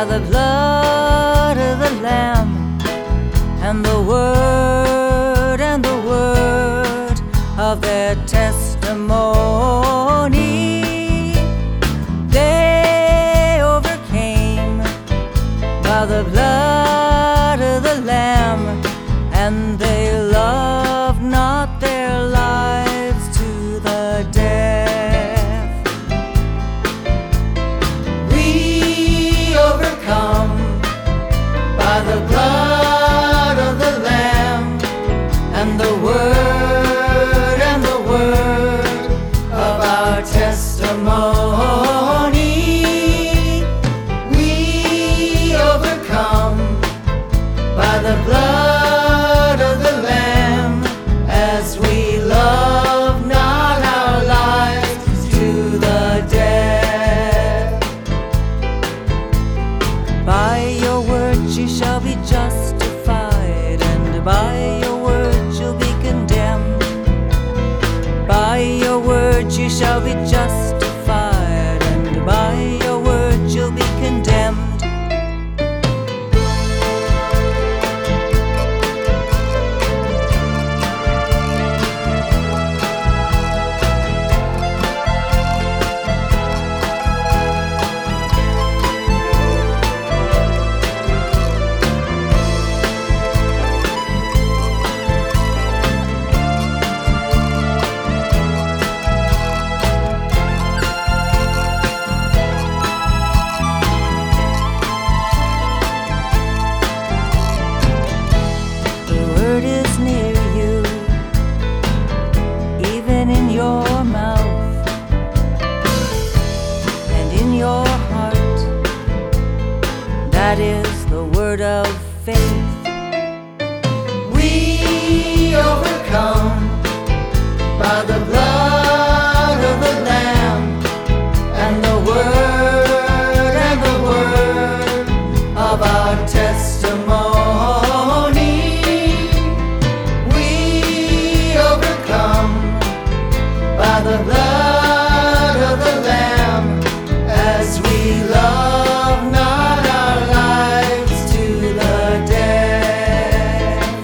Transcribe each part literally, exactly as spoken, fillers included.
by the blood of the Lamb, and the word, and the word of their testimony. They overcame by the blood of the Lamb, and they loved not their lives to the death. We overcome by the blood of the Lamb, and the word, and the word of our testimony. We overcome by the blood of the Lamb, as we love not our lives to the death. By your words you shall be justified, and by your words you'll be condemned. By your words you shall be justified, and by your words you'll be condemned. In your mouth and in your heart, that is the word of faith. We overcome by the blood of the Lamb, and the word, and the word of our testimony. By the blood of the Lamb, as we love not our lives to the death.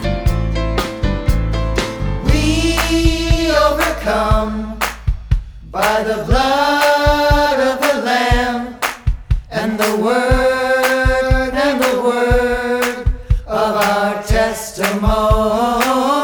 We overcome by the blood of the Lamb, and the word, and the word of our testimony.